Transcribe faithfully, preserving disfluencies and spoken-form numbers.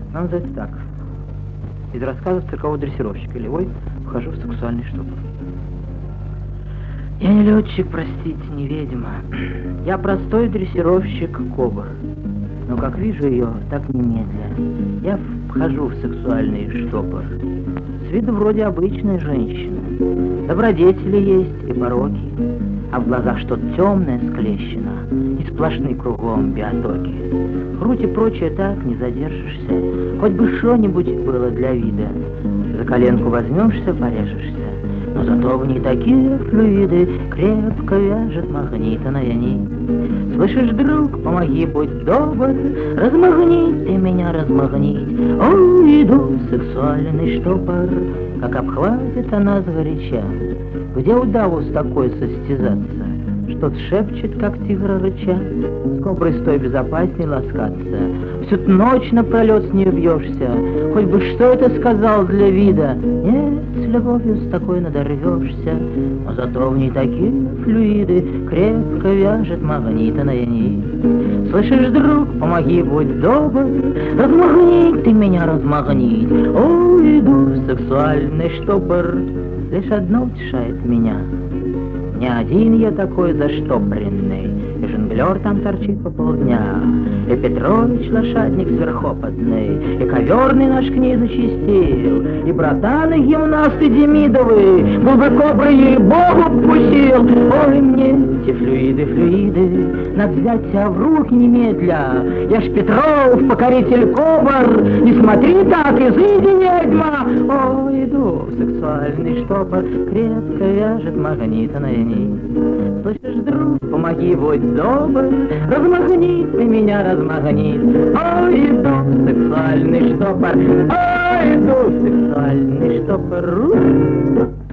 Нам называется так. Из рассказов циркового дрессировщика Левой вхожу в сексуальный штопор. Я не летчик, простите, не ведьма. Я простой дрессировщик Кобр. Но как вижу ее, так немедля. Я вхожу в сексуальный штопор. С виду вроде обычной женщины. Добродетели есть и пороки, а в глазах что-то темное склещено, и сплошные кругом биотоки. Грудь и прочее так не задержишься, хоть бы что-нибудь было для вида. За коленку возьмешься, порежешься, но зато в ней такие флюиды крепко вяжет магнитная нить. Слышишь, друг, помоги, будь добр, размагнить ты меня, размагнить. Ой, иду в сексуальный штопор, как обхватит она сгоряча. Где удаву с такой состязаться? Что-то шепчет, как тигра рыча. С коброй с той безопасней ласкаться. Всю ночь напролет с нее бьешься. Хоть бы что это сказал для вида. Нет, с любовью с такой надорвешься. Но зато в ней такие флюиды крепко вяжет магнитная нить. Слышишь, друг, помоги, будь добр, размагнить ты меня, размагнить. Ой, иду в сексуальный штопор. Лишь одно утешает меня. Не один я такой заштопренный, и жонглер там торчит по полдня, и Петрович лошадник сверхопытный, и коверный наш князь зачистил, и братаны гимнасты Демидовы, был бы кобры ей Богу пустил. Ой, мне эти флюиды, флюиды, надо взять себя в руки немедля. Я ж Петров, покоритель кобр, не смотри так, изыди, ведьма. Ой, иду в сексуальный штопор, крепко вяжет магнитная нить. Слышишь, друг, помоги, будь добр, размагни ты меня, размагни. Ой, иду в сексуальный штопор, ой, иду в сексуальный штопор.